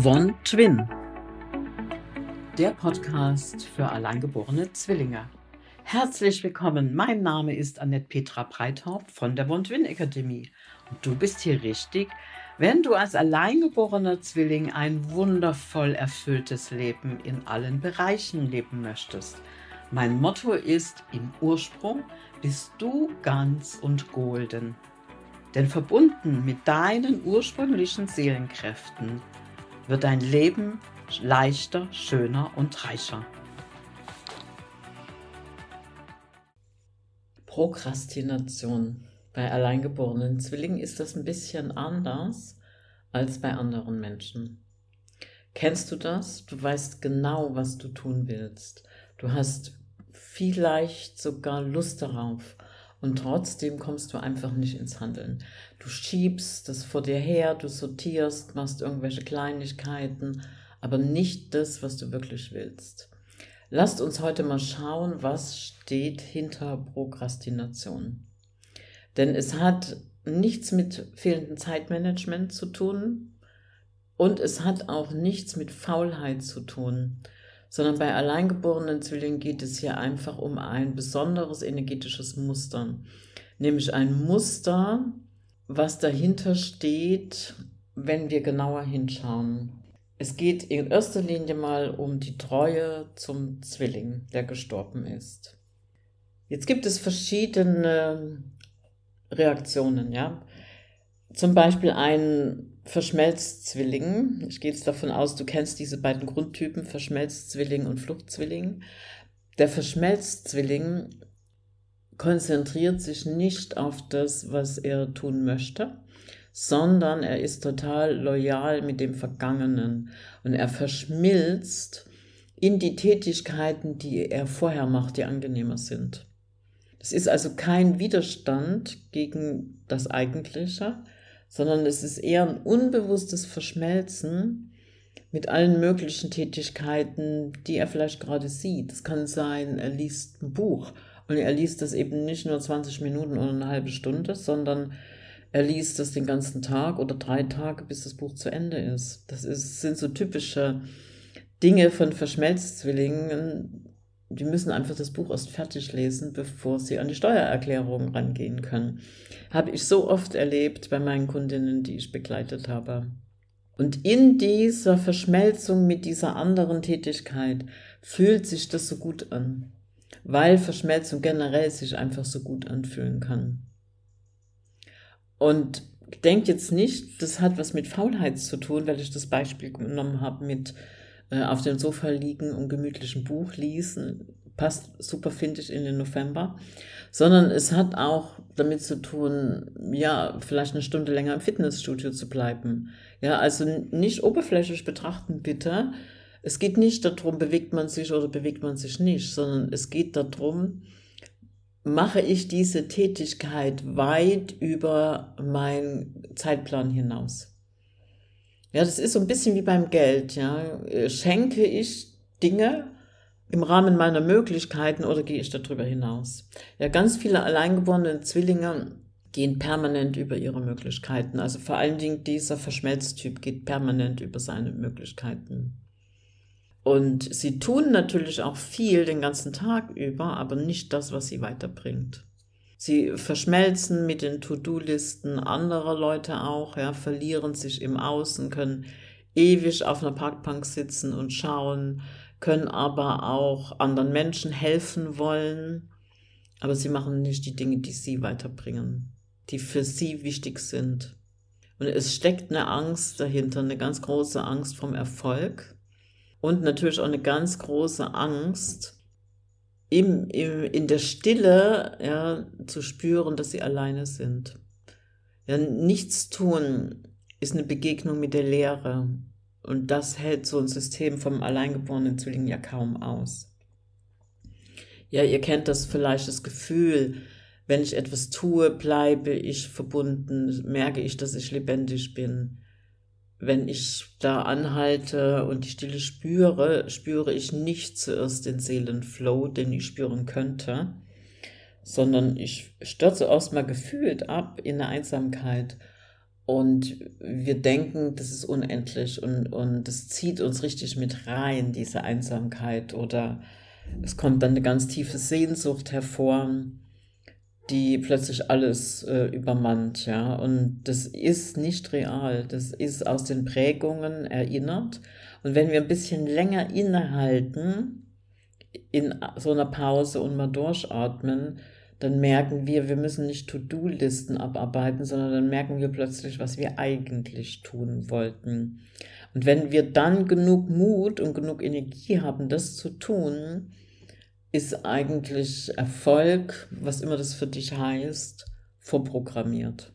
One Twin, der Podcast für alleingeborene Zwillinge. Herzlich willkommen, mein Name ist Annette Petra Breithaupt von der One Twin Akademie. Und du bist hier richtig, wenn du als alleingeborener Zwilling ein wundervoll erfülltes Leben in allen Bereichen leben möchtest. Mein Motto ist: Im Ursprung bist du ganz und golden. Denn verbunden mit deinen ursprünglichen Seelenkräften wird dein Leben leichter, schöner und reicher. Prokrastination. Bei alleingeborenen Zwillingen ist das ein bisschen anders als bei anderen Menschen. Kennst du das? Du weißt genau, was du tun willst. Du hast vielleicht sogar Lust darauf. Und trotzdem kommst du einfach nicht ins Handeln. Du schiebst das vor dir her, du sortierst, machst irgendwelche Kleinigkeiten, aber nicht das, was du wirklich willst. Lasst uns heute mal schauen, was steht hinter Prokrastination. Denn es hat nichts mit fehlendem Zeitmanagement zu tun und es hat auch nichts mit Faulheit zu tun, sondern bei alleingeborenen Zwillingen geht es hier einfach um ein besonderes energetisches Muster, nämlich ein Muster, was dahinter steht, wenn wir genauer hinschauen. Es geht in erster Linie mal um die Treue zum Zwilling, der gestorben ist. Jetzt gibt es verschiedene Reaktionen, ja. Zum Beispiel ein Verschmelzzwilling. Ich gehe jetzt davon aus, du kennst diese beiden Grundtypen, Verschmelzzwilling und Fluchtzwilling. Der Verschmelzzwilling konzentriert sich nicht auf das, was er tun möchte, sondern er ist total loyal mit dem Vergangenen und er verschmilzt in die Tätigkeiten, die er vorher macht, die angenehmer sind. Es ist also kein Widerstand gegen das Eigentliche, sondern es ist eher ein unbewusstes Verschmelzen mit allen möglichen Tätigkeiten, die er vielleicht gerade sieht. Es kann sein, er liest ein Buch und er liest das eben nicht nur 20 Minuten oder eine halbe Stunde, sondern er liest das den ganzen Tag oder 3 Tage, bis das Buch zu Ende ist. Sind so typische Dinge von Verschmelzzwillingen. Die müssen einfach das Buch erst fertig lesen, bevor sie an die Steuererklärung rangehen können. Habe ich so oft erlebt bei meinen Kundinnen, die ich begleitet habe. Und in dieser Verschmelzung mit dieser anderen Tätigkeit fühlt sich das so gut an, weil Verschmelzung generell sich einfach so gut anfühlen kann. Und denkt jetzt nicht, das hat was mit Faulheit zu tun, weil ich das Beispiel genommen habe mit auf dem Sofa liegen und gemütlich ein Buch lesen, passt super, finde ich, in den November, sondern es hat auch damit zu tun, ja, vielleicht eine Stunde länger im Fitnessstudio zu bleiben. Ja, also nicht oberflächlich betrachten, bitte. Es geht nicht darum, bewegt man sich oder bewegt man sich nicht, sondern es geht darum, mache ich diese Tätigkeit weit über meinen Zeitplan hinaus. Ja, das ist so ein bisschen wie beim Geld, ja. Schenke ich Dinge im Rahmen meiner Möglichkeiten oder gehe ich darüber hinaus? Ja, ganz viele alleingeborene Zwillinge gehen permanent über ihre Möglichkeiten. Also vor allen Dingen dieser Verschmelztyp geht permanent über seine Möglichkeiten. Und sie tun natürlich auch viel den ganzen Tag über, aber nicht das, was sie weiterbringt. Sie verschmelzen mit den To-Do-Listen anderer Leute auch, ja, verlieren sich im Außen, können ewig auf einer Parkbank sitzen und schauen, können aber auch anderen Menschen helfen wollen, aber sie machen nicht die Dinge, die sie weiterbringen, die für sie wichtig sind. Und es steckt eine Angst dahinter, eine ganz große Angst vom Erfolg und natürlich auch eine ganz große Angst, in der Stille, ja, zu spüren, dass sie alleine sind. Ja, nichts tun ist eine Begegnung mit der Leere. Und das hält so ein System vom alleingeborenen Zwilling ja kaum aus. Ja, ihr kennt das vielleicht, das Gefühl, wenn ich etwas tue, bleibe ich verbunden, merke ich, dass ich lebendig bin. Wenn ich da anhalte und die Stille spüre, spüre ich nicht zuerst den Seelenflow, den ich spüren könnte, sondern ich stürze erstmal gefühlt ab in eine Einsamkeit Und wir denken, das ist unendlich und das zieht uns richtig mit rein, diese Einsamkeit. Oder es kommt dann eine ganz tiefe Sehnsucht hervor, die plötzlich alles übermannt, ja. Und das ist nicht real, das ist aus den Prägungen erinnert. Und wenn wir ein bisschen länger innehalten, in so einer Pause und mal durchatmen, dann merken wir müssen nicht To-Do-Listen abarbeiten, sondern dann merken wir plötzlich, was wir eigentlich tun wollten. Und wenn wir dann genug Mut und genug Energie haben, das zu tun, ist eigentlich Erfolg, was immer das für dich heißt, vorprogrammiert.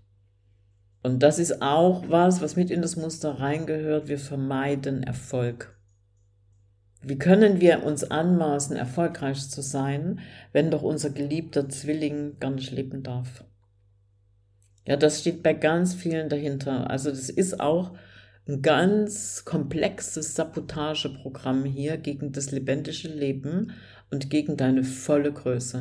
Und das ist auch was mit in das Muster reingehört. Wir vermeiden Erfolg. Wie können wir uns anmaßen, erfolgreich zu sein, wenn doch unser geliebter Zwilling gar nicht leben darf? Ja, das steht bei ganz vielen dahinter. Also das ist auch ein ganz komplexes Sabotageprogramm hier gegen das lebendige Leben und gegen deine volle Größe.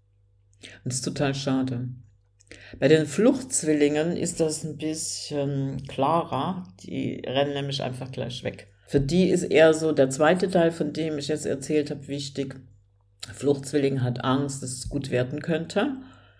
Und das ist total schade. Bei den Fluchtzwillingen ist das ein bisschen klarer. Die rennen nämlich einfach gleich weg. Für die ist eher so der zweite Teil, von dem ich jetzt erzählt habe, wichtig. Fluchtzwilling hat Angst, dass es gut werden könnte.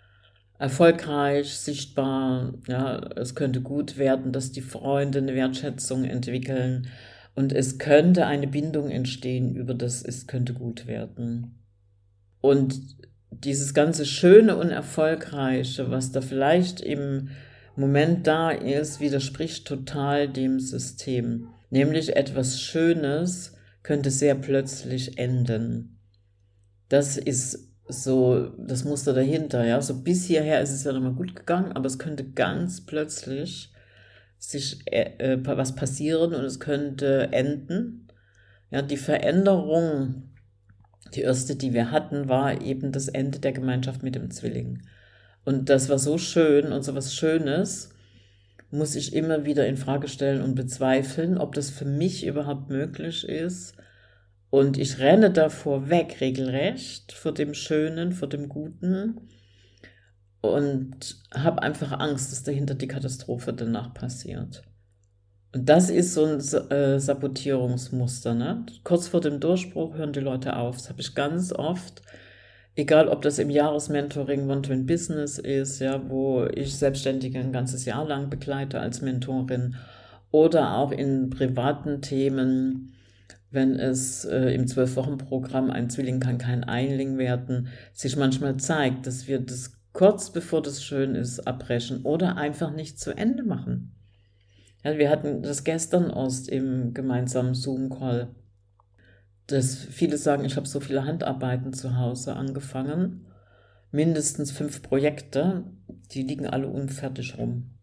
Erfolgreich, sichtbar, ja, es könnte gut werden, dass die Freunde eine Wertschätzung entwickeln und es könnte eine Bindung entstehen über das, es könnte gut werden. Und dieses ganze Schöne und Erfolgreiche, was da vielleicht im Moment da ist, widerspricht total dem System. Nämlich etwas Schönes könnte sehr plötzlich enden. Das ist so das Muster dahinter, ja. So bis hierher ist es ja nochmal gut gegangen, aber es könnte ganz plötzlich sich was passieren und es könnte enden. Ja, die Veränderung, die erste, die wir hatten, war eben das Ende der Gemeinschaft mit dem Zwilling. Und das war so schön und so was Schönes muss ich immer wieder in Frage stellen und bezweifeln, ob das für mich überhaupt möglich ist. Und ich renne davor weg, regelrecht, vor dem Schönen, vor dem Guten und habe einfach Angst, dass dahinter die Katastrophe danach passiert. Und das ist so ein Sabotierungsmuster, ne? Kurz vor dem Durchbruch hören die Leute auf. Das habe ich ganz oft, egal ob das im Jahresmentoring One-to-One Business ist, ja, wo ich Selbstständige ein ganzes Jahr lang begleite als Mentorin oder auch in privaten Themen, wenn es im 12-Wochen-Programm ein Zwilling kann kein Einling werden, sich manchmal zeigt, dass wir das kurz bevor das schön ist abbrechen oder einfach nicht zu Ende machen. Ja, wir hatten das gestern erst im gemeinsamen Zoom-Call, dass viele sagen, ich habe so viele Handarbeiten zu Hause angefangen, mindestens 5 Projekte, die liegen alle unfertig rum.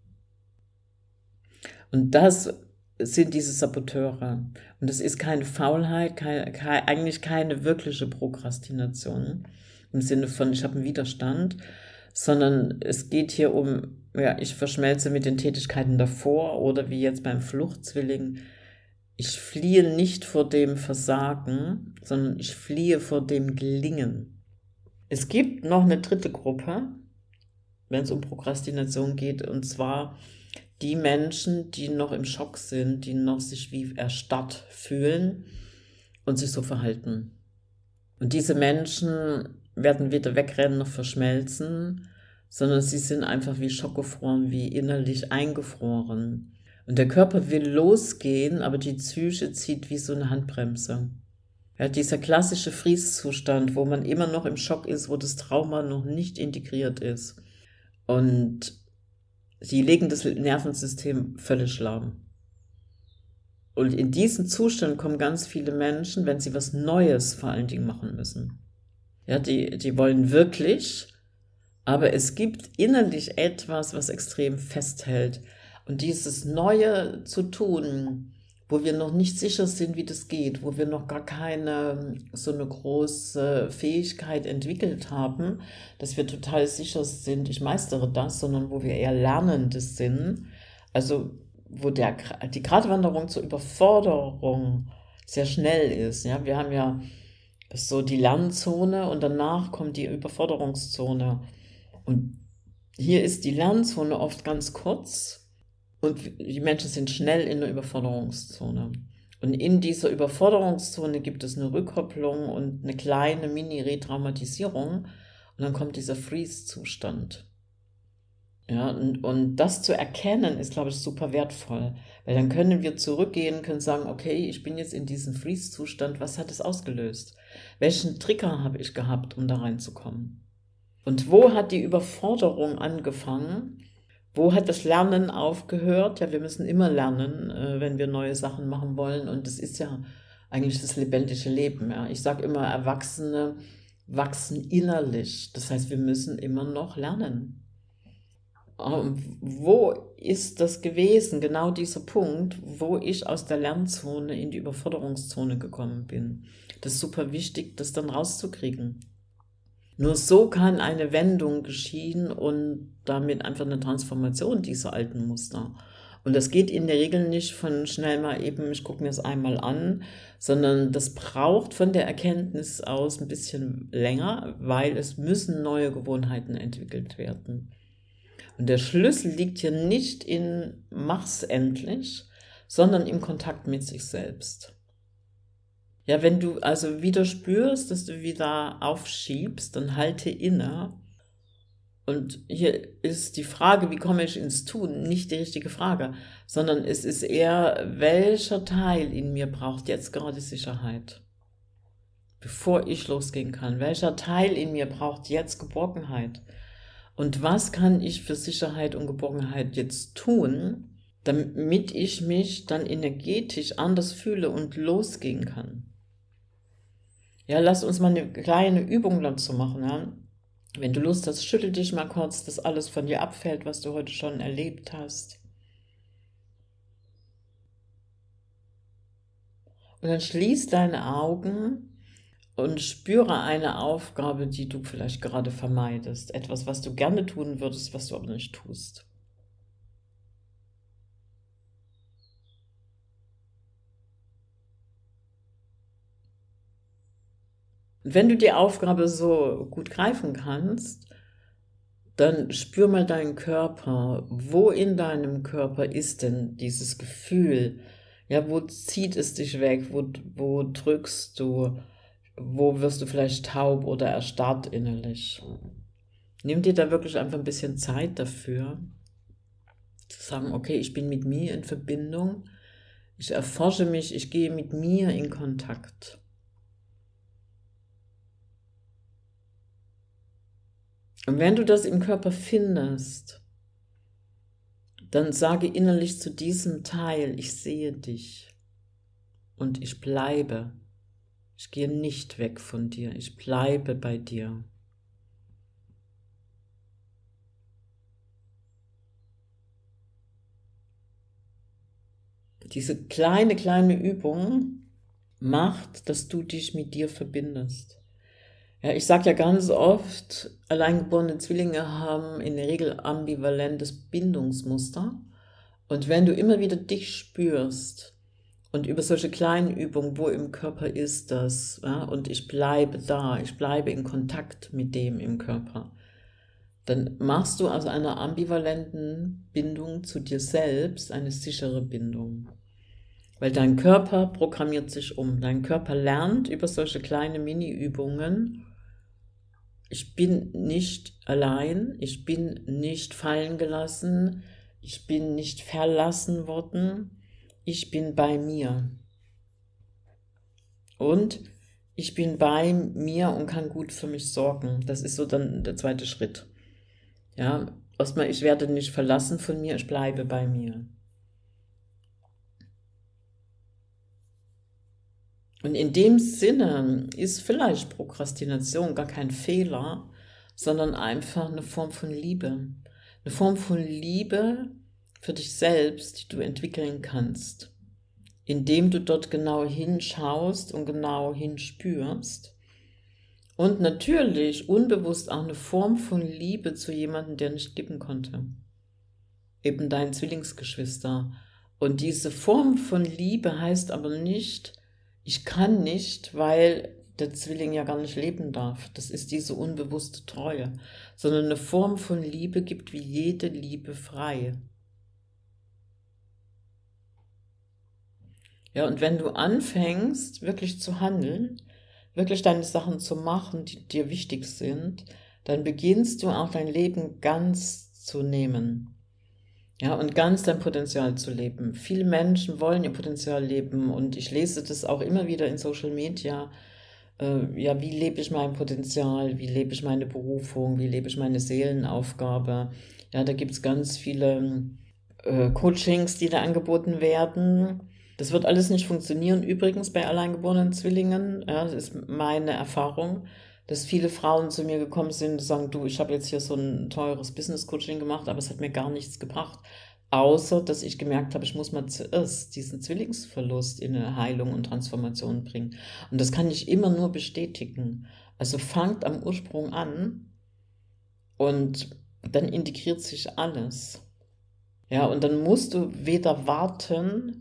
Und das sind diese Saboteure. Und es ist keine Faulheit, eigentlich keine wirkliche Prokrastination im Sinne von, ich habe einen Widerstand, sondern es geht hier um, ja, ich verschmelze mit den Tätigkeiten davor oder wie jetzt beim Fluchtzwilling, ich fliehe nicht vor dem Versagen, sondern ich fliehe vor dem Gelingen. Es gibt noch eine dritte Gruppe, wenn es um Prokrastination geht, und zwar die Menschen, die noch im Schock sind, die noch sich wie erstarrt fühlen und sich so verhalten. Und diese Menschen werden weder wegrennen noch verschmelzen, sondern sie sind einfach wie schockgefroren, wie innerlich eingefroren. Und der Körper will losgehen, aber die Psyche zieht wie so eine Handbremse. Ja, dieser klassische Freeze-Zustand, wo man immer noch im Schock ist, wo das Trauma noch nicht integriert ist. Und sie legen das Nervensystem völlig lahm. Und in diesen Zustand kommen ganz viele Menschen, wenn sie was Neues vor allen Dingen machen müssen. Ja, die wollen wirklich, aber es gibt innerlich etwas, was extrem festhält. Und dieses Neue zu tun, wo wir noch nicht sicher sind, wie das geht, wo wir noch gar keine so eine große Fähigkeit entwickelt haben, dass wir total sicher sind, ich meistere das, sondern wo wir eher Lernende sind, also wo die Gratwanderung zur Überforderung sehr schnell ist. Ja? Wir haben ja so die Lernzone und danach kommt die Überforderungszone. Und hier ist die Lernzone oft ganz kurz Und die Menschen sind schnell in der Überforderungszone. Und in dieser Überforderungszone gibt es eine Rückkopplung und eine kleine Mini-Retraumatisierung. Und dann kommt dieser Freeze-Zustand. Ja, und das zu erkennen, ist, glaube ich, super wertvoll. Weil dann können wir zurückgehen, können sagen, okay, ich bin jetzt in diesem Freeze-Zustand, was hat es ausgelöst? Welchen Trigger habe ich gehabt, um da reinzukommen? Und wo hat die Überforderung angefangen? Wo hat das Lernen aufgehört? Ja, wir müssen immer lernen, wenn wir neue Sachen machen wollen. Und das ist ja eigentlich das lebendige Leben. Ja. Ich sage immer, Erwachsene wachsen innerlich. Das heißt, wir müssen immer noch lernen. Wo ist das gewesen, genau dieser Punkt, wo ich aus der Lernzone in die Überforderungszone gekommen bin? Das ist super wichtig, das dann rauszukriegen. Nur so kann eine Wendung geschehen und damit einfach eine Transformation dieser alten Muster. Und das geht in der Regel nicht von schnell mal eben, ich gucke mir es einmal an, sondern das braucht von der Erkenntnis aus ein bisschen länger, weil es müssen neue Gewohnheiten entwickelt werden. Und der Schlüssel liegt hier nicht in mach's endlich, sondern im Kontakt mit sich selbst. Ja, wenn du also wieder spürst, dass du wieder aufschiebst, dann halte inne. Und hier ist die Frage, wie komme ich ins Tun, nicht die richtige Frage, sondern es ist eher, welcher Teil in mir braucht jetzt gerade Sicherheit, bevor ich losgehen kann. Welcher Teil in mir braucht jetzt Geborgenheit? Und was kann ich für Sicherheit und Geborgenheit jetzt tun, damit ich mich dann energetisch anders fühle und losgehen kann? Ja, lass uns mal eine kleine Übung dazu machen. Ja? Wenn du Lust hast, schüttel dich mal kurz, dass alles von dir abfällt, was du heute schon erlebt hast. Und dann schließ deine Augen und spüre eine Aufgabe, die du vielleicht gerade vermeidest. Etwas, was du gerne tun würdest, was du aber nicht tust. Und wenn du die Aufgabe so gut greifen kannst, dann spür mal deinen Körper. Wo in deinem Körper ist denn dieses Gefühl? Ja, wo zieht es dich weg? Wo drückst du? Wo wirst du vielleicht taub oder erstarrt innerlich? Nimm dir da wirklich einfach ein bisschen Zeit dafür, zu sagen, okay, ich bin mit mir in Verbindung, ich erforsche mich, ich gehe mit mir in Kontakt. Und wenn du das im Körper findest, dann sage innerlich zu diesem Teil, ich sehe dich und ich bleibe. Ich gehe nicht weg von dir, ich bleibe bei dir. Diese kleine Übung macht, dass du dich mit dir verbindest. Ja, ich sage ja ganz oft, alleingeborene Zwillinge haben in der Regel ambivalentes Bindungsmuster. Und wenn du immer wieder dich spürst und über solche kleinen Übungen, wo im Körper ist das, ja, und ich bleibe da, ich bleibe in Kontakt mit dem im Körper, dann machst du aus einer ambivalenten Bindung zu dir selbst eine sichere Bindung. Weil dein Körper programmiert sich um. Dein Körper lernt über solche kleine Mini-Übungen, ich bin nicht allein, ich bin nicht fallen gelassen, ich bin nicht verlassen worden, ich bin bei mir. Und ich bin bei mir und kann gut für mich sorgen. Das ist so dann der zweite Schritt. Ja, erstmal, ich werde nicht verlassen von mir, ich bleibe bei mir. Und in dem Sinne ist vielleicht Prokrastination gar kein Fehler, sondern einfach eine Form von Liebe. Eine Form von Liebe für dich selbst, die du entwickeln kannst, indem du dort genau hinschaust und genau hinspürst. Und natürlich unbewusst auch eine Form von Liebe zu jemandem, der nicht geben konnte. Eben dein Zwillingsgeschwister. Und diese Form von Liebe heißt aber nicht, ich kann nicht, weil der Zwilling ja gar nicht leben darf. Das ist diese unbewusste Treue. Sondern eine Form von Liebe gibt wie jede Liebe frei. Ja, und wenn du anfängst, wirklich zu handeln, wirklich deine Sachen zu machen, die dir wichtig sind, dann beginnst du auch dein Leben ganz zu nehmen. Ja, und ganz dein Potenzial zu leben. Viele Menschen wollen ihr Potenzial leben und ich lese das auch immer wieder in Social Media. Ja, wie lebe ich mein Potenzial? Wie lebe ich meine Berufung? Wie lebe ich meine Seelenaufgabe? Ja, da gibt es ganz viele Coachings, die da angeboten werden. Das wird alles nicht funktionieren. Übrigens bei alleingeborenen Zwillingen, ja, das ist meine Erfahrung, dass viele Frauen zu mir gekommen sind und sagen, du, ich habe jetzt hier so ein teures Business-Coaching gemacht, aber es hat mir gar nichts gebracht. Außer, dass ich gemerkt habe, ich muss mal zuerst diesen Zwillingsverlust in eine Heilung und Transformation bringen. Und das kann ich immer nur bestätigen. Also fangt am Ursprung an und dann integriert sich alles. Ja, und dann musst du weder warten,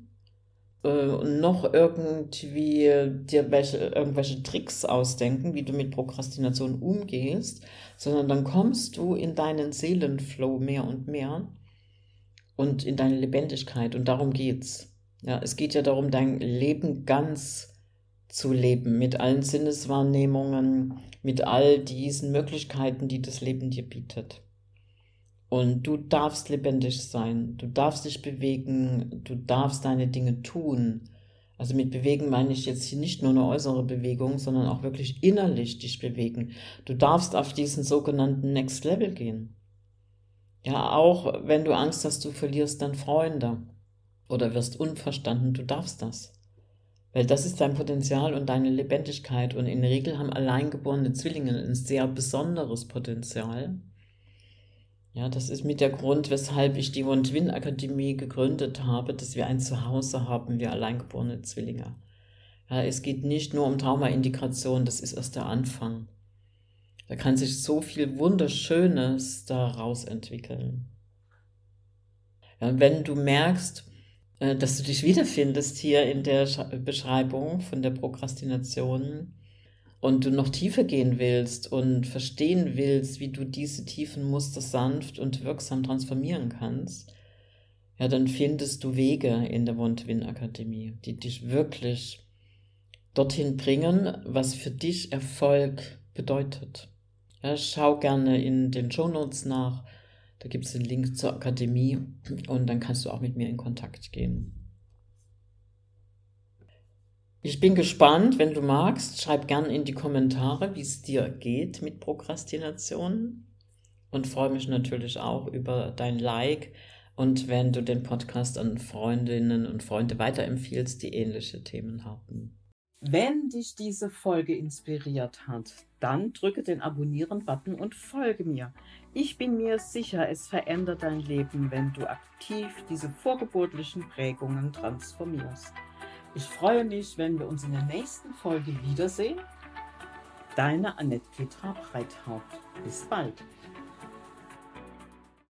noch irgendwie dir irgendwelche Tricks ausdenken, wie du mit Prokrastination umgehst, sondern dann kommst du in deinen Seelenflow mehr und mehr und in deine Lebendigkeit und darum geht's. Ja, es geht ja darum, dein Leben ganz zu leben, mit allen Sinneswahrnehmungen, mit all diesen Möglichkeiten, die das Leben dir bietet. Und du darfst lebendig sein, du darfst dich bewegen, du darfst deine Dinge tun. Also mit bewegen meine ich jetzt hier nicht nur eine äußere Bewegung, sondern auch wirklich innerlich dich bewegen. Du darfst auf diesen sogenannten Next Level gehen. Ja, auch wenn du Angst hast, du verlierst dann Freunde oder wirst unverstanden, du darfst das. Weil das ist dein Potenzial und deine Lebendigkeit. Und in der Regel haben alleingeborene Zwillinge ein sehr besonderes Potenzial. Ja, das ist mit der Grund, weshalb ich die One-Twin-Akademie gegründet habe, dass wir ein Zuhause haben, wir alleingeborene Zwillinge. Ja, es geht nicht nur um Trauma-Integration, das ist erst der Anfang. Da kann sich so viel Wunderschönes daraus entwickeln. Ja, und wenn du merkst, dass du dich wiederfindest hier in der Beschreibung von der Prokrastination, und du noch tiefer gehen willst und verstehen willst, wie du diese tiefen Muster sanft und wirksam transformieren kannst, ja, dann findest du Wege in der One-Twin-Akademie, die dich wirklich dorthin bringen, was für dich Erfolg bedeutet. Ja, schau gerne in den Shownotes nach, da gibt es den Link zur Akademie und dann kannst du auch mit mir in Kontakt gehen. Ich bin gespannt, wenn du magst, schreib gerne in die Kommentare, wie es dir geht mit Prokrastination und freue mich natürlich auch über dein Like und wenn du den Podcast an Freundinnen und Freunde weiterempfiehlst, die ähnliche Themen haben. Wenn dich diese Folge inspiriert hat, dann drücke den Abonnieren-Button und folge mir. Ich bin mir sicher, es verändert dein Leben, wenn du aktiv diese vorgeburtlichen Prägungen transformierst. Ich freue mich, wenn wir uns in der nächsten Folge wiedersehen. Deine Annette Petra Breithaupt. Bis bald.